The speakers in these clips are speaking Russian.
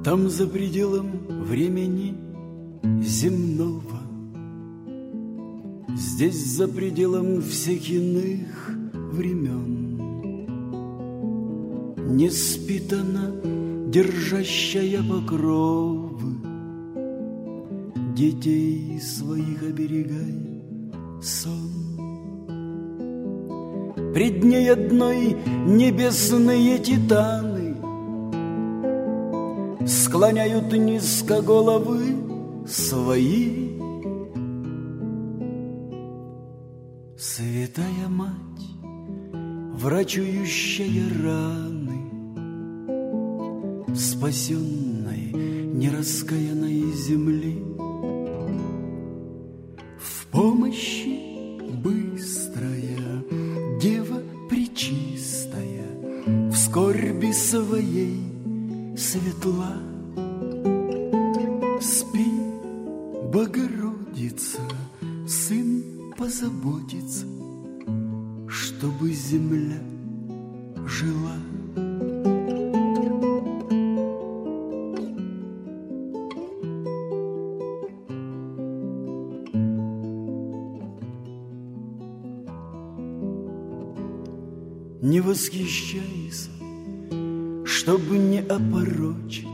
Там за пределом времени земного, здесь за пределом всех иных времен, не спит она, держащая покровы, детей своих оберегая сон. Пред ней одной небесные титаны склоняют низко головы свои. Святая Мать, врачующая раны спасенной, нераскаянной земли, в помощи быстрая Дева пречистая, в скорби своей светла. Спи, Богородица, Сын позаботится, чтобы земля жила. Не восхищайся, чтобы не опорочить,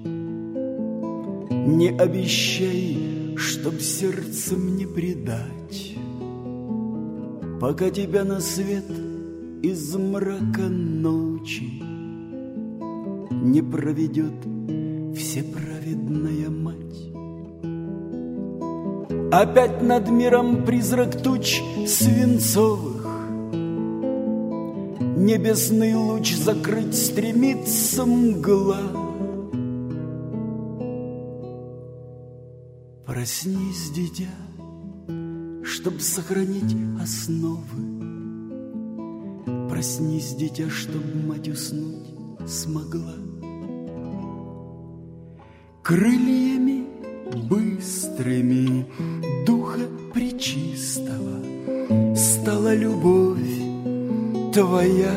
не обещай, чтоб сердцем не предать, пока тебя на свет из мрака ночи не проведет всеправедная Мать. Опять над миром призрак туч свинцовых, небесный луч закрыть стремится мгла. Проснись, дитя, чтоб сохранить основы. Проснись, дитя, чтоб мать уснуть смогла. Крыльями быстрыми Духа Пречистого стала любовь твоя.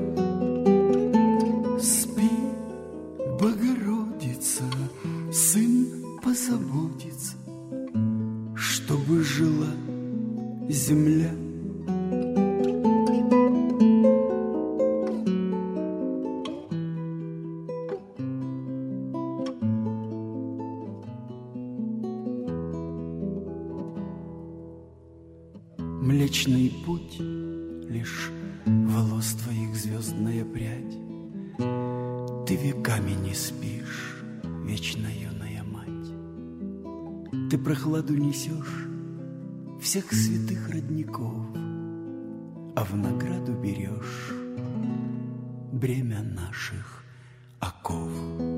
Спи, Богородица, Сын позаботится, чтобы жила земля. Млечный путь лишь волос твоих звездная прядь. Ты веками не спишь, вечно юная Мать. Ты прохладу несешь всех святых родников, а в награду берешь бремя наших оков.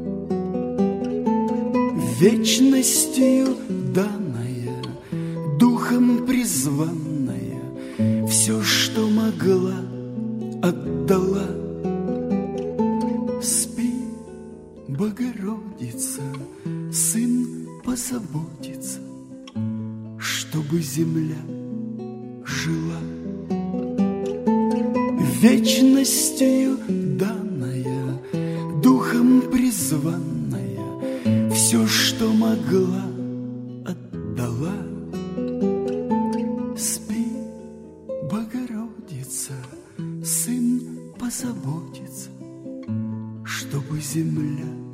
Вечностью данная, духом призванная, все, что могла, отдала. Спи, Богородица, Сын позаботится, чтобы земля жила. Вечностью данная, духом призванная, все, что могла, отдала. Спи, Богородица, Сын позаботится, чтобы земля